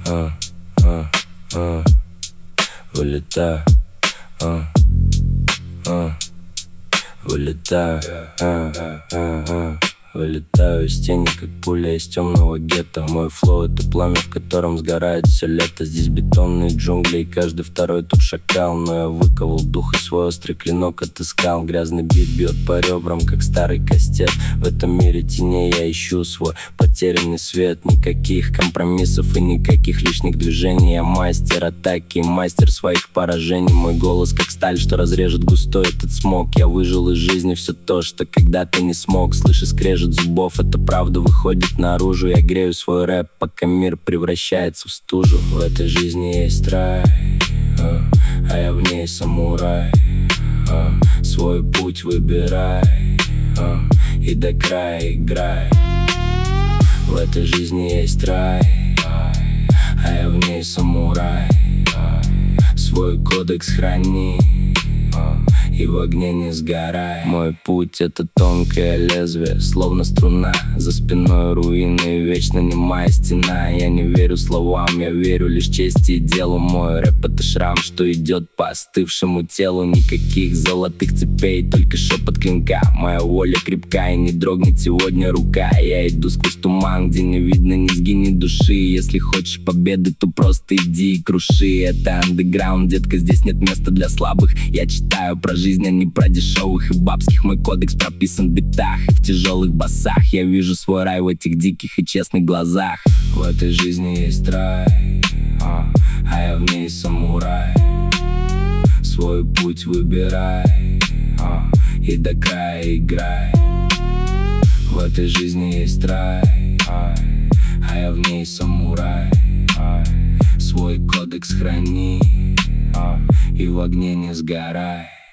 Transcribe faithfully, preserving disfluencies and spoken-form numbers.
а, а, а, вылетаю, а, а, вылетаю, а, а, а, а. Вылетаю из тени, как пуля из темного гетто. Мой флоу — это пламя, в котором сгорает все лето. Здесь бетонные джунгли, и каждый второй тут шакал. Но я выковал дух и свой острый клинок отыскал. Грязный бит бьет по ребрам, как старый кастет. В этом мире теней я ищу свой потерянный свет. Никаких компромиссов и никаких лишних движений. Я мастер атаки, мастер своих поражений. Мой голос как сталь, что разрежет густой этот смог. Я выжил из жизни все то, что когда-то не смог. Слышишь скрежет зубов, это правда выходит наружу. Я грею свой рэп, пока мир превращается в стужу. В этой жизни есть рай, а, а я в ней самурай, а, свой путь выбирай, а, и до края играй. В этой жизни есть рай, а я в ней самурай, а, свой кодекс храни, а, и в огне не сгорай. Мой путь — это тонкое лезвие, словно струна. За спиной руины, вечно немая стена. Я не верю словам, я верю лишь чести и делу. Мой рэп — это шрам, что идет по остывшему телу. Никаких золотых цепей, только шепот клинка. Моя воля крепка, и не дрогнет сегодня рука. Я иду сквозь туман, где не видно низги, ни души. Если хочешь победы, то просто иди и круши. Это андеграунд, детка, здесь нет места для слабых. Я читаю про жизнь, а не про дешевых и бабских. Мой кодекс прописан в битах и в тяжелых басах. Я вижу свой рай в этих диких и честных глазах. В этой жизни есть рай, а, а я в ней самурай. Свой путь выбирай, а, и до края играй. В этой жизни есть рай, а, а я в ней самурай, а, свой кодекс храни, а, и в огне не сгорай.